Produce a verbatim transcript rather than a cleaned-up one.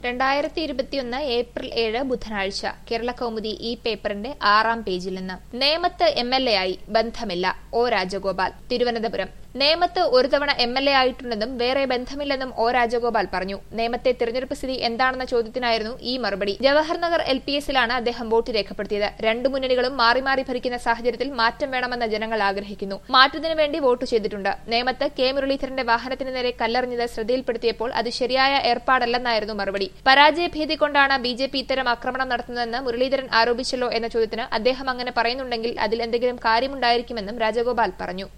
രണ്ടായിരത്തി ഇരുപത്തിയൊന്ന് ഏപ്രിൽ ഏഴ് ബുധനാഴ്ച കേരള കൗമുദി ഈ പേപ്പറിന്റെ ആറാം പേജിൽ നിന്ന് നേമത്ത് എം എൽ എ ആയി ബന്ധമില്ല ഒ രാജഗോപാൽ. തിരുവനന്തപുരം നേമത്ത് ഒരു തവണ എം എൽ എ ആയിട്ടുണ്ടെന്നും വേറെ ബന്ധമില്ലെന്നും ഒ രാജഗോപാൽ പറഞ്ഞു. നേമത്തെ തിരഞ്ഞെടുപ്പ് സ്ഥിതി എന്താണെന്ന ചോദ്യത്തിനായിരുന്നു ഈ മറുപടി. ജവഹർ നഗർ എൽ പി എസിലാണ് അദ്ദേഹം വോട്ട് രേഖപ്പെടുത്തിയത്. രണ്ടു മുന്നണികളും മാറി മാറി ഭരിക്കുന്ന സാഹചര്യത്തിൽ മാറ്റം വേണമെന്ന് ജനങ്ങൾ ആഗ്രഹിക്കുന്നു. മാറ്റത്തിനു വേണ്ടി വോട്ട് ചെയ്തിട്ടുണ്ട്. നേമത്ത് കെ മുരളീധരന്റെ വാഹനത്തിന് നേരെ കല്ലെറിഞ്ഞത് ശ്രദ്ധയിൽപ്പെടുത്തിയപ്പോൾ അത് ശരിയായ ഏർപ്പാടല്ലെന്നായിരുന്നു മറുപടി. പരാജയഭീതി കൊണ്ടാണ് ബി ജെ പി ഇത്തരം ആക്രമണം നടത്തുന്നതെന്ന് മുരളീധരൻ ആരോപിച്ചല്ലോ എന്ന ചോദ്യത്തിന് അദ്ദേഹം അങ്ങനെ പറയുന്നുണ്ടെങ്കിൽ അതിൽ എന്തെങ്കിലും കാര്യമുണ്ടായിരിക്കുമെന്നും രാജഗോപാൽ പറഞ്ഞു.